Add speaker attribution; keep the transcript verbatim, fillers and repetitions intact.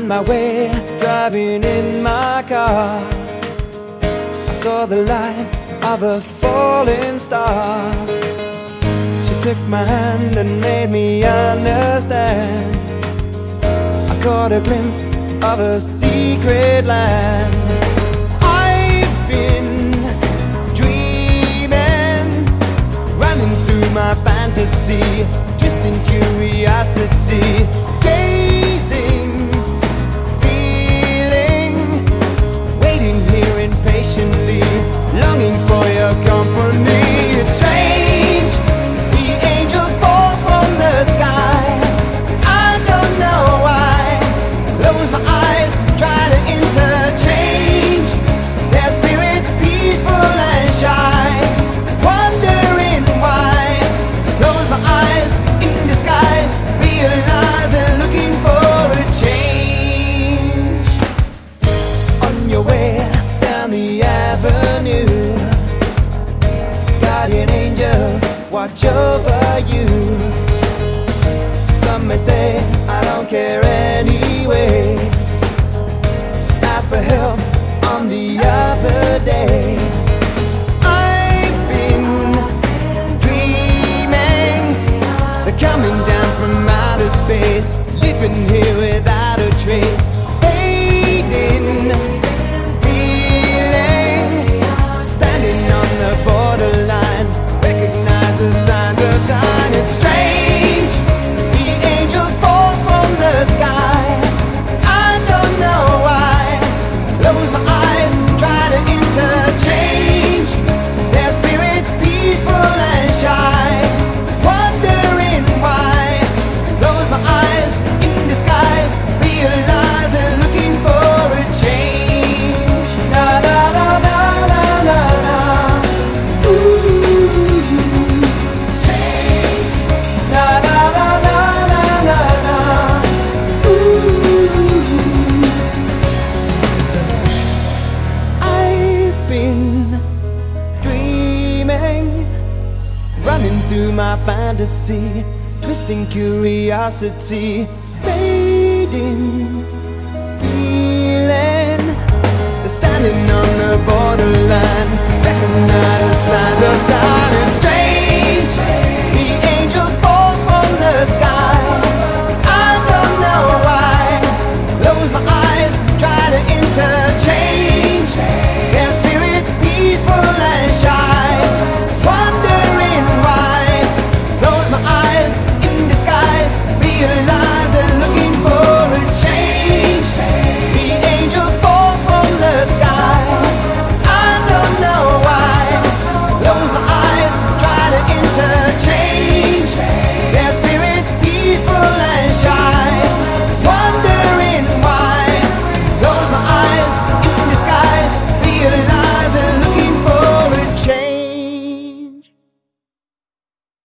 Speaker 1: On my way, driving in my car, I saw the light of a falling star. She took my hand and made me understand. I caught a glimpse of a secret land. I've been dreaming, running through my fantasy, twisting curiosity, gazing, feeling, waiting here impatiently, longing for your company. It's strange, the angels fall from the sky. I don't know why. Close my eyes, try to interchange. Their spirits peaceful and shy, wondering why. Close my eyes, in disguise, realize they're looking for a change. On your way down the avenue, guardian angels watch over you. Some may say I don't care anyway. Ask for help on the other day. I've been dreaming, they're coming down from outer space, living here without a trace, fading, feeling, standing on the borderline, recognize the signs of time. It's strange, the angels fall from the sky. I don't know why. Close my eyes, try to interchange. Their spirits peaceful and shy, wondering why. Close my eyes, in disguise, realize they're looking for a change. Na na na na na na na. Ooh, change. Na na na na na na na. Ooh, I've been dreaming, running through my fantasy, twisting curiosity, fading, feeling, standing on the border